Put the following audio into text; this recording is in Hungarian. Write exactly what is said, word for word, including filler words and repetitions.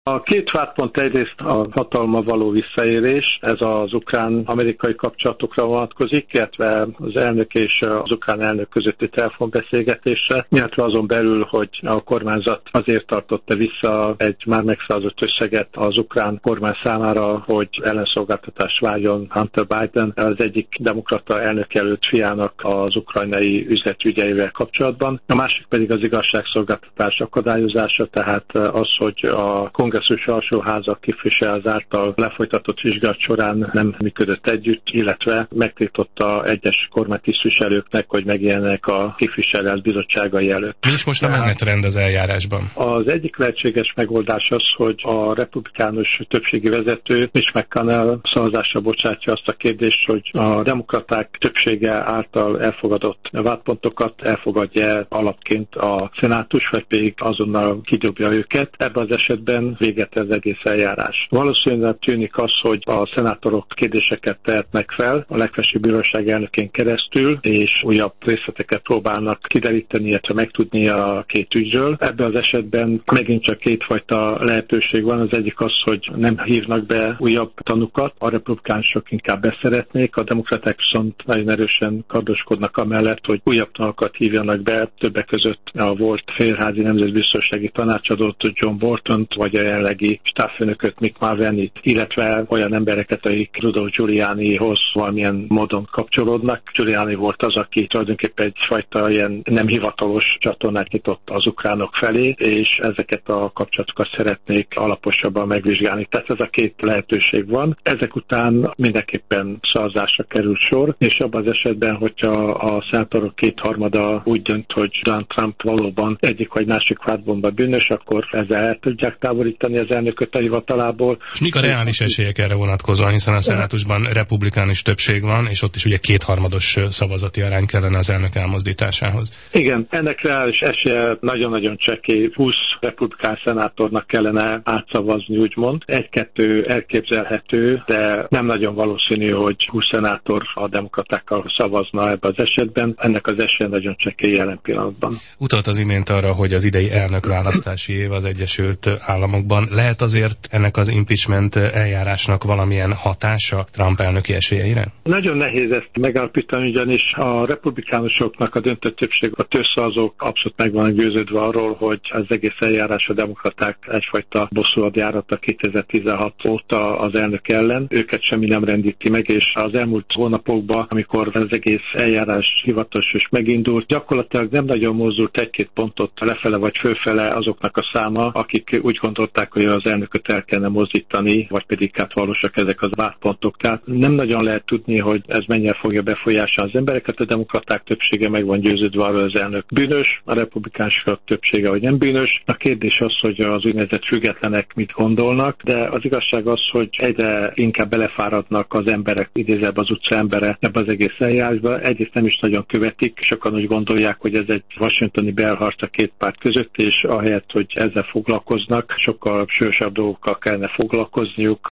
A két vádpont egyrészt a hatalma való visszaérés, ez az ukrán-amerikai kapcsolatokra vonatkozik, illetve az elnök és az ukrán elnök közötti telefonbeszélgetésre, illetve azon belül, hogy a kormányzat azért tartotta vissza egy már megszavazott összeget az ukrán kormány számára, hogy ellenszolgáltatást várjon Hunter Biden, az egyik demokrata elnökjelölt fiának az ukrajnai üzletügyeivel kapcsolatban. A másik pedig az igazságszolgáltatás akadályozása, tehát az, hogy a kongresszus alsóháza képviselő által lefolytatott vizsgálat során nem működött együtt, illetve megtiltotta egyes kormánytisztviselőknek, hogy megjelennek a képviselőház bizottságai előtt. Mi is most a menetrend az eljárásban? Az egyik lehetséges megoldás az, hogy a republikánus többségi vezető Mitch McConnell szavazásra bocsátja azt a kérdést, hogy a demokraták többsége által elfogadott vádpontokat elfogadja alapként a szenátus, vagy pedig azonnal kidobja őket. Ebben az esetben véget az egész eljárás. Valószínűleg tűnik az, hogy a szenátorok kérdéseket tehetnek fel a legfelsőbb bíróság elnökén keresztül, és újabb részleteket próbálnak kideríteni, illetve megtudni a két ügyről. Ebben az esetben megint csak kétfajta lehetőség van. Az egyik az, hogy nem hívnak be újabb tanukat, a republikánusok inkább beszeretnék, a demokraták viszont nagyon erősen kardoskodnak amellett, hogy újabb tanukat hívjanak be, többek között a volt félházi nemzetbiztonsági tanácsadót John Boltont, vagy a jelenlegi stábfőnököt Mick Mulvaney-t, illetve olyan embereket, akik Rudolph Giulianihoz valamilyen módon kapcsolódnak. Giuliani volt az, aki tulajdonképpen egyfajta ilyen nem hivatalos csatornát nyitott az ukránok felé, és ezeket a kapcsolatokat szeretnék alaposabban megvizsgálni. Tehát ez a két lehetőség van. Ezek után mindenképpen szavazásra kerül sor, és abban az esetben, hogyha a szenátorok kétharmada úgy dönt, hogy Donald Trump valóban egyik vagy másik vádpontban bűnös, akkor ezzel el tudják távolítani az elnököt a hivatalából. És mik a reális esélyek erre vonatkozóan, hiszen a szenátusban republikánus többség van, és ott is ugye kétharmados szavazati arány kellene az elnök elmozdításához. Igen, ennek reális esélye nagyon-nagyon csekély. húsz republikán szenátornak kellene átszavazni, úgymond. Egy-kettő elképzelhető, de nem nagyon valószínű, hogy húsz szenátor a demokratákkal szavazna ebben az esetben. Ennek az esélye nagyon csekély jelen pillanatban. Utalt az imént arra, hogy az idei elnökválasztási év az Egyesült Államokban. Lehet azért ennek az impeachment eljárásnak valamilyen hatása Trump elnöki esélyeire? Nagyon nehéz ezt megállapítani, ugyanis a republikánusoknak a döntő többség, a többszavazók abszolút meg van győződve arról, hogy az egész eljárás a demokraták egyfajta bosszúhadjárata kétezer-tizenhat óta az elnök ellen. Őket semmi nem rendíti meg, és az elmúlt hónapokban, amikor az egész eljárás hivatalos és megindult, gyakorlatilag nem nagyon mozdult egy-két pontot lefele vagy fölfele azoknak a száma, akik úgy gondolták, hogy az elnököt el kellene mozdítani, vagy pedig hát valósak ezek az vádpontok. Tehát nem nagyon lehet tudni, hogy ez mennyire fogja befolyásolni az embereket. A demokraták többsége meg van győződve arról, az elnök bűnös, a republikánusok többsége, hogy nem bűnös. A kérdés az, hogy az úgynevezett függetlenek mit gondolnak, de az igazság az, hogy egyre inkább belefáradnak az emberek, idézőjelben az utca embere ebbe az egész eljárásba. Egyrészt nem is nagyon követik, sokan úgy gondolják, hogy ez egy washingtoni belharc a két párt között, és ahelyett, hogy ezzel foglalkoznak, sokkal sősabb dolgokkal kellene foglalkozniuk.